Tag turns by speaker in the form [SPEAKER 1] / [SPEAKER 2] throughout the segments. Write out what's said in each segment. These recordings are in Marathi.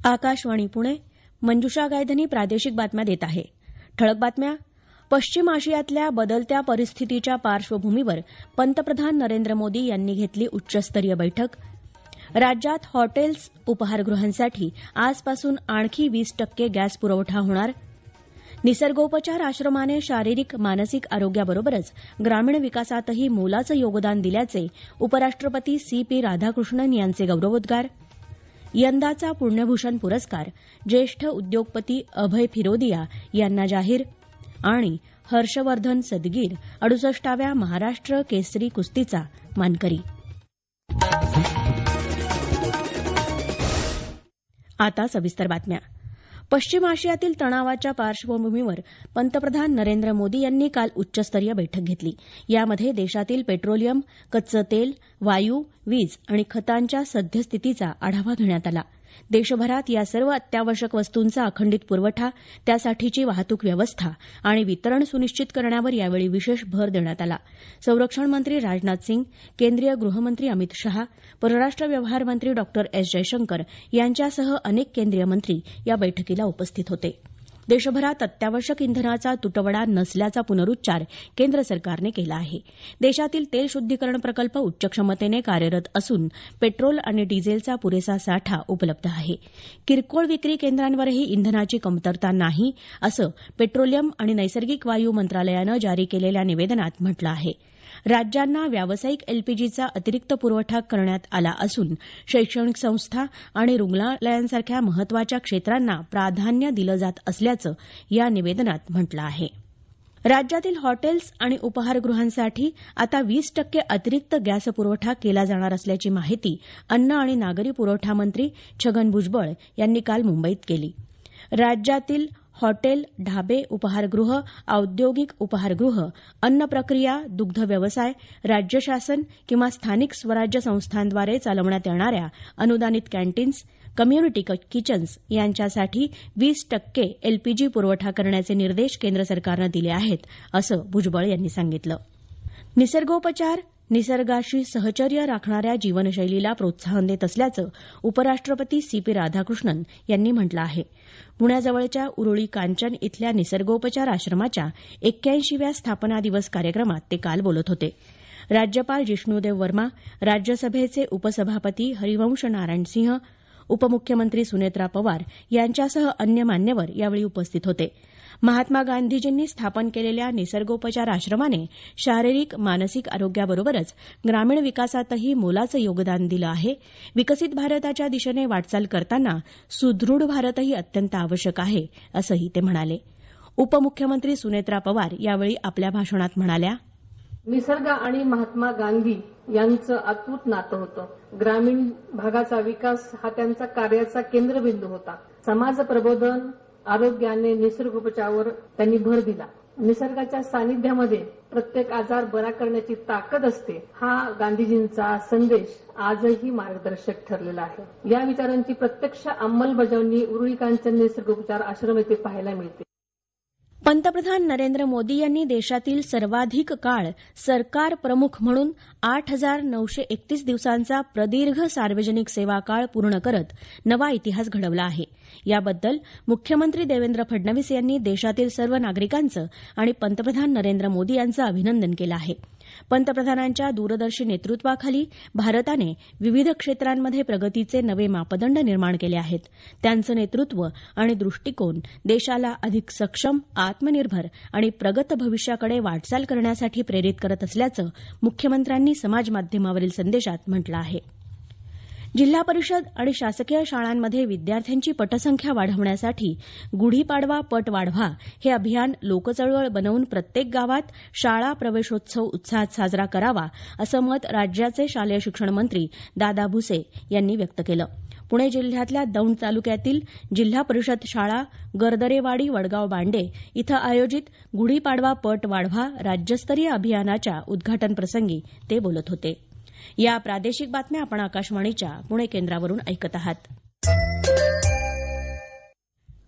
[SPEAKER 1] आकाशवाणी पुणे. मंजुषा गायधनी प्रादेशिक बातम्या देत आहे. ठळक बातम्या. पश्चिम आशियातल्या बदलत्या परिस्थितीच्या पार्श्वभूमीवर पंतप्रधान नरेंद्र मोदी यांनी घेतली उच्चस्तरीय बैठक. राज्यात हॉटेल्स, उपाहारगृहांसाठी आजपासून आणखी 20% गॅस पुरवठा होणार. निसर्गोपचार आश्रमाने शारीरिक मानसिक आरोग्याबरोबरच ग्रामीण विकासातही मोलाचं योगदान दिल्याचे उपराष्ट्रपती सी.पी. राधाकृष्णन यांचे गौरवोद्गार. यंदाचा पुण्यभूषण पुरस्कार ज्येष्ठ उद्योगपती अभय फिरोदिया यांना जाहीर. आणि हर्षवर्धन सदगीर 68व्या महाराष्ट्र केसरी कुस्तीचा मानकरी. आता सविस्तर बातम्या. पश्चिम आशियातील तणावाच्या पार्श्वभूमीवर पंतप्रधान नरेंद्र मोदी यांनी काल उच्चस्तरीय बैठक घेतली. यामध्ये देशातील पेट्रोलियम, कच्चं तेल, वायू, वीज आणि खतांच्या सद्यस्थितीचा आढावा घेण्यात आला. देशभरात या सर्व अत्यावश्यक वस्तूंचा अखंडित पुरवठा, त्यासाठीची वाहतूक व्यवस्था आणि वितरण सुनिश्चित करण्यावर यावेळी विशेष भर देण्यात आला. संरक्षण मंत्री राजनाथ सिंग, केंद्रीय गृहमंत्री अमित शहा, परराष्ट्र व्यवहार मंत्री डॉ. एस. जयशंकर यांच्यासह अनेक केंद्रीय मंत्री या बैठकीला उपस्थित होते. देशभरात अत्यावश्यक इंधनाचा तुटवडा नसल्याचा पुनरुच्चार केंद्र सरकारने केला आहे. देशातील तेल शुद्धीकरण प्रकल्प उच्च क्षमतेने कार्यरत असून पेट्रोल आणि डिझेलचा पुरेसा साठा उपलब्ध आहे. किरकोळ विक्री केंद्रांवरही इंधनाची कमतरता नाही, असं पेट्रोलियम आणि नैसर्गिक वायू मंत्रालयानं जारी केलेल्या निवेदनात म्हटलं आहे. राज्यांना व्यावसायिक एलपीजीचा अतिरिक्त पुरवठा करण्यात आला असून शैक्षणिक संस्था आणि रुग्णालयांसारख्या महत्वाच्या क्षेत्रांना प्राधान्य दिलं जात असल्याचं या निवेदनात म्हटलं आहे. राज्यातील हॉटेल्स आणि उपाहारगृहांसाठी आता 20% अतिरिक्त गॅस पुरवठा केला जाणार असल्याची माहिती अन्न आणि नागरी पुरवठा मंत्री छगन भुजबळ यांनी काल मुंबईत केली. राज्यातील हॉटेल, ढाबे, उपाहारगृह, औद्योगिक उपाहारगृह, अन्न प्रक्रिया, दुग्ध व्यवसाय, राज्य शासन किंवा स्थानिक स्वराज्य संस्थांद्वारे चालवण्यात येणाऱ्या अनुदानित कॅन्टीन्स, कम्युनिटी किचन्स यांच्यासाठी 20% एलपीजी पुरवठा करण्याचे निर्देश केंद्र सरकारनं दिले आहेत, असं भुजबळ यांनी सांगितलं. निसर्गोपचार, निसर्गाशी सहचर्य राखणाऱ्या जीवनशैलीला प्रोत्साहन देत असल्याचं उपराष्ट्रपती सी.पी. राधाकृष्णन यांनी म्हटलं आहे. पुण्याजवळच्या उरुळी कांचन इथल्या निसर्गोपचार आश्रमाच्या 81व्या स्थापना दिवस कार्यक्रमात ते काल बोलत होते. राज्यपाल जिष्णूदेव वर्मा, राज्यसभेचे उपसभापती हरिवंश नारायण सिंह, उपमुख्यमंत्री सुनेत्रा पवार यांच्यासह अन्य मान्यवर यावेळी उपस्थित होते. महात्मा गांधीजींनी स्थापन केलेल्या निसर्गोपचार आश्रमाने शारीरिक मानसिक आरोग्याबरोबरच ग्रामीण विकासातही मोलाचं योगदान दिलं आहे. विकसित भारताच्या दिशेने वाटचाल करताना सुदृढ भारतही अत्यंत आवश्यक आहे, असंही ते म्हणाले. उपमुख्यमंत्री सुनेत्रा पवार यावेळी आपल्या भाषणात म्हणाल्या,
[SPEAKER 2] निसर्ग आणि महात्मा गांधी यांचं अतूट नातं होतं. ग्रामीण भागाचा विकास हा त्यांचा कार्याचा केंद्रबिंदू होता. समाज प्रबोधन, आरोग्याने निसर्गोपचारावर त्यांनी भर दिला. निसर्गाच्या सानिध्यामध्ये प्रत्येक आजार बरा करण्याची ताकद असते, हा गांधीजींचा संदेश आजही मार्गदर्शक ठरलेला आहे. या विचारांची प्रत्यक्ष अंमलबजावणी उरुळी कांचन निसर्गोपचार आश्रम येथे पाहायला मिळते.
[SPEAKER 1] पंतप्रधान नरेंद्र मोदी यांनी देशातील सर्वाधिक काळ सरकार प्रमुख म्हणून 8,931 दिवसांचा प्रदीर्घ सार्वजनिक सेवा काळ पूर्ण करत नवा इतिहास घडवला आहे. याबद्दल मुख्यमंत्री देवेंद्र फडणवीस यांनी देशातील सर्व नागरिकांचं आणि पंतप्रधान नरेंद्र मोदी यांचं अभिनंदन केलं आहे. पंतप्रधानांच्या दूरदर्शी नेतृत्वाखाली भारताने विविध क्षेत्रांमध्ये प्रगतीचे नवे मापदंड निर्माण केले आहेत. त्यांचं नेतृत्व आणि दृष्टिकोन देशाला अधिक सक्षम, आत्मनिर्भर आणि प्रगत भविष्याकडे वाटचाल करण्यासाठी प्रेरित करत असल्याचं मुख्यमंत्र्यांनी समाजमाध्यमावरील संदेशात म्हटलं आहे. जिल्हा परिषद आणि शासकीय शाळांमध्ये विद्यार्थ्यांची पटसंख्या वाढवण्यासाठी गुढीपाडवा पट वाढवा हे अभियान लोकचळवळ बनवून प्रत्येक गावात शाळा प्रवेशोत्सव उत्साहात साजरा करावा, असं मत राज्याचे शालेय शिक्षण मंत्री दादा भुसे यांनी व्यक्त केलं. पुणे जिल्ह्यातल्या दौंड तालुक्यातील जिल्हा परिषद शाळा गर्दरेवाडी वडगाव बांडे इथं आयोजित गुढीपाडवा पट वाढवा राज्यस्तरीय अभियानाच्या उद्घाटनप्रसंगी ते बोलत होते. या प्रादेशिक बातम्या आपण आकाशवाणीच्या पुणे केंद्रावरून ऐकत आहात.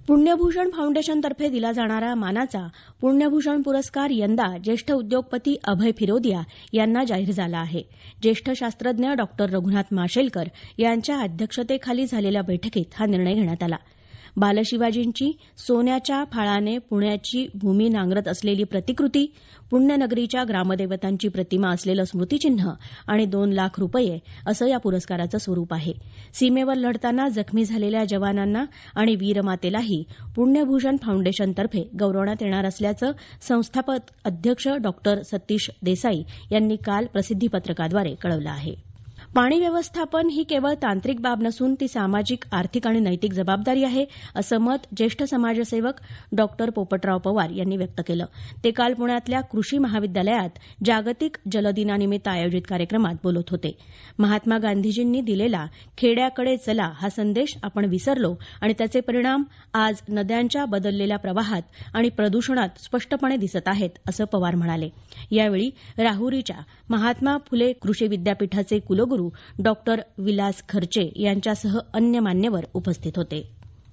[SPEAKER 1] पुण्यभूषण फाउंडेशनतर्फे दिला जाणारा मानाचा पुण्यभूषण पुरस्कार यंदा ज्येष्ठ उद्योगपती अभय फिरोदिया यांना जाहीर झाला आहे. ज्येष्ठ शास्त्रज्ञ डॉ रघुनाथ माशेलकर यांच्या अध्यक्षतेखाली झालेल्या बैठकीत हा निर्णय घेण्यात आला. बालशिवाजींची सोन्याच्या फाळाने पुण्याची भूमी नांगरत असलेली प्रतिकृती, पुण्यनगरीच्या ग्रामदेवतांची प्रतिमा असलेलं स्मृतिचिन्ह आणि 2 लाख रुपये असं या पुरस्काराचं स्वरूप आहे. सीमेवर लढताना जखमी झालेल्या जवानांना आणि वीरमातेलाही पुण्यभूषण फाउंडेशनतर्फे गौरवण्यात येणार असल्याचं संस्थापक अध्यक्ष डॉ सतीश देसाई यांनी काल प्रसिद्धीपत्रकाद्वारे कळवलं आहे. पाणी व्यवस्थापन ही केवळ तांत्रिक बाब नसून ती सामाजिक, आर्थिक आणि नैतिक जबाबदारी आहे, असं मत ज्येष्ठ समाजसेवक डॉ पोपटराव पवार यांनी व्यक्त केलं. ते काल पुण्यातल्या कृषी महाविद्यालयात जागतिक जलदिनानिमित्त आयोजित कार्यक्रमात बोलत होते. महात्मा गांधीजींनी दिलेला खेड्याकडे चला हा संदेश आपण विसरलो आणि त्याचे परिणाम आज नद्यांच्या बदललेल्या प्रवाहात आणि प्रदूषणात स्पष्टपणे दिसत आहेत, असं पवार म्हणाले. यावेळी राहुरीच्या महात्मा फुले कृषी विद्यापीठाचे कुलगुरू डॉ विलास खर्चे यांच्यासह अन्य मान्यवर उपस्थित होते.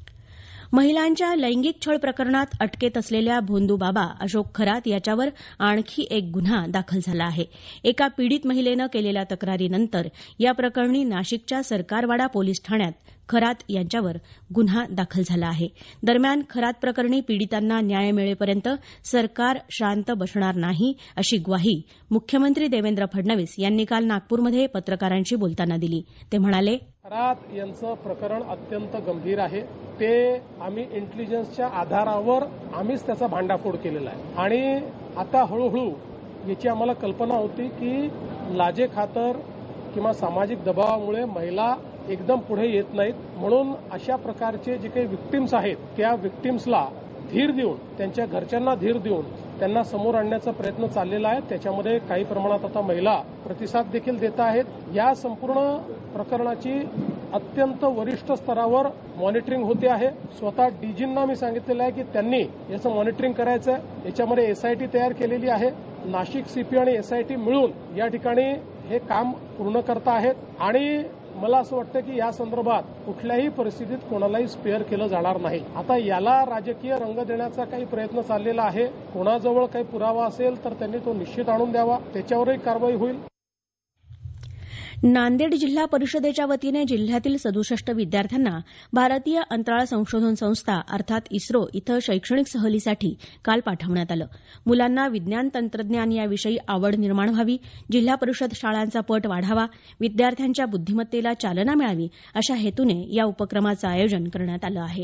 [SPEAKER 1] महिलांच्या लैंगिक छळ प्रकरणात अटकेत असलेल्या भोंदूबाबा अशोक खरात याच्यावर आणखी एक गुन्हा दाखल झाला आहे. एका पीडित महिलेनं केलेल्या तक्रारीनंतर या प्रकरणी नाशिकच्या सरकारवाडा पोलीस ठाण्यात खरात यांच्यावर गुन्हा दाखल झाला आहे. दरम्यान खरात प्रकरणी पीडितांना न्याय मिळेपर्यंत सरकार शांत बसणार नाही, अशी ग्वाही मुख्यमंत्री देवेंद्र फडणवीस यांनी काल नागपूरमध्ये पत्रकारांशी बोलताना दिली. ते म्हणाले,
[SPEAKER 3] खरात यांचं प्रकरण अत्यंत गंभीर आहे. ते आम्ही इंटेलिजन्सच्या आधारावर आम्हीच त्याचा भांडाफोड केलेला आहे आणि आता हळूहळू याची आम्हाला कल्पना होती की लाजेखातर किंवा सामाजिक दबावामुळे महिला एकदम पुढे येत नाहीत, म्हणून अशा प्रकारचे जे काही विक्टिम्स आहेत त्या विक्टिम्सला धीर देऊन, त्यांच्या घरच्यांना धीर देऊन त्यांना समोर आणण्याचा प्रयत्न चाललेला आहे. त्याच्यामध्ये काही प्रमाणात आता महिला प्रतिसाद देखील देत आहेत. या संपूर्ण प्रकरणाची अत्यंत वरिष्ठ स्तरावर मॉनिटरिंग होते आहे. स्वतः डीजींना मी सांगितलेलं आहे की त्यांनी याचं मॉनिटरिंग करायचं आहे. याच्यामध्ये एसआयटी तयार केलेली आहे. नाशिक सीपी आणि एसआयटी मिळून या ठिकाणी हे काम पूर्ण करत आहेत आणि मला असं वाटतं की या संदर्भात कुठल्याही परिस्थितीत कोणालाही स्पेअर केलं जाणार नाही. आता याला राजकीय रंग देण्याचा काही प्रयत्न चाललेला आहे. कोणाजवळ काही पुरावा असेल तर त्यांनी तो निश्चित आणून द्यावा, त्याच्यावरही कारवाई होईल.
[SPEAKER 1] नांदेड जिल्हा परिषदेच्या वतीने जिल्ह्यातील 67 विद्यार्थ्यांना भारतीय अंतराळ संशोधन संस्था अर्थात इस्रो इथं शैक्षणिक सहलीसाठी काल पाठवण्यात आलं. मुलांना विज्ञान तंत्रज्ञान याविषयी आवड निर्माण व्हावी, जिल्हा परिषद शाळांचा पट वाढावा, विद्यार्थ्यांच्या बुद्धिमत्तेला चालना मिळावी अशा हेतूने या उपक्रमाचं आयोजन करण्यात आलं आहे.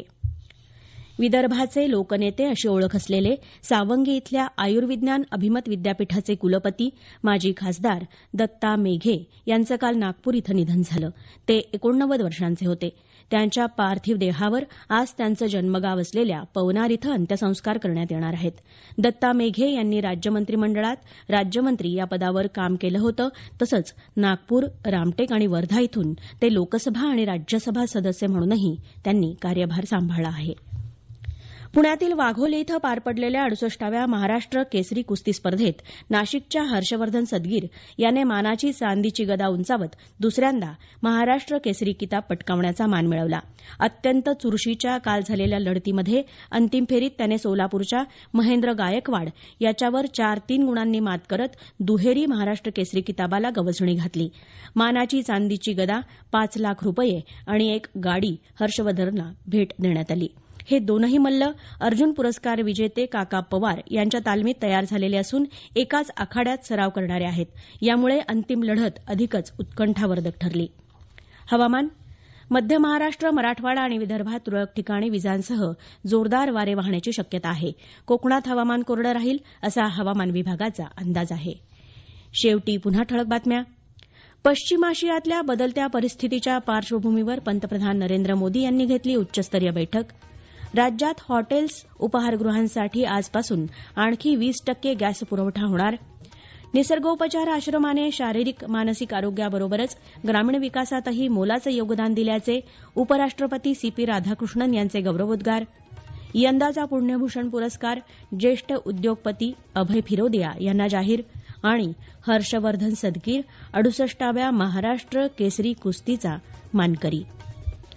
[SPEAKER 1] विदर्भाचे लोकनेते अशी ओळख असलेले सावंगी इथल्या आयुर्विज्ञान अभिमत विद्यापीठाचे कुलपती माजी खासदार दत्ता मेघे यांचं काल नागपूर इथं निधन झालं. ते 89 वर्षांचे होते. त्यांच्या पार्थिव देहावर आज त्यांचं जन्मगाव असलेल्या पवनार इथं अंत्यसंस्कार करण्यात येणार आहेत. दत्ता मेघे यांनी राज्य मंत्रिमंडळात राज्यमंत्री या पदावर काम केलं होतं. तसंच नागपूर, रामटेक आणि वर्धा इथून ते लोकसभा आणि राज्यसभा सदस्य म्हणूनही त्यांनी कार्यभार सांभाळला आहे. पुण्यातील वाघोली इथं पार पडलेल्या 68व्या महाराष्ट्र केसरी कुस्ती स्पर्धेत नाशिकच्या हर्षवर्धन सदगीर याने मानाची चांदीची गदा उंचावत दुसऱ्यांदा महाराष्ट्र केसरी किताब पटकावण्याचा मान मिळवला. अत्यंत चुरशीच्या काल झालेल्या लढतीमध्ये अंतिम फेरीत त्याने सोलापूरच्या महेंद्र गायकवाड याच्यावर 4-3 गुणांनी मात करत दुहेरी महाराष्ट्र केसरी किताबाला गवसणी घातली. मानाची चांदीची गदा, 5 लाख रुपये आणि एक गाडी हर्षवर्धनला भेट देण्यात आली. हे दोनही मल्ल अर्जुन पुरस्कार विजेते काका पवार यांच्या तालमीत तयार झालेले असून एकाच आखाड्यात सराव करणारे आहेत. यामुळे अंतिम लढत अधिकच उत्कंठावर्धक ठरली. हवामान. मध्य महाराष्ट्र, मराठवाडा आणि विदर्भात तुरळक ठिकाणी विजांसह जोरदार वारे वाहण्याची शक्यता आहे. कोकणात हवामान कोरडं राहील असा हवामान विभागाचा अंदाज आहे. शेवटी पुन्हा ठळक बातम्या. पश्चिम आशियातल्या बदलत्या परिस्थितीच्या पार्श्वभूमीवर पंतप्रधान नरेंद्र मोदी यांनी घेतली उच्चस्तरीय बैठक. राज्यात हॉटेल्स, उपाहारगृहांसाठी आजपासून आणखी 20% गॅस पुरवठा होणार. निसर्गोपचार आश्रमाने शारीरिक मानसिक आरोग्याबरोबरच ग्रामीण विकासातही मोलाचं योगदान दिल्याचे उपराष्ट्रपती सीपी राधाकृष्णन यांचे गौरवोद्गार. यंदाचा पुण्यभूषण पुरस्कार ज्येष्ठ उद्योगपती अभय फिरोदिया यांना जाहीर. आणि हर्षवर्धन सदगीर 68व्या महाराष्ट्र केसरी कुस्तीचा मानकरी.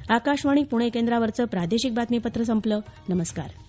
[SPEAKER 1] आकाशवाणी पुणे केंद्रावरचं प्रादेशिक बातमीपत्र संपलं. नमस्कार.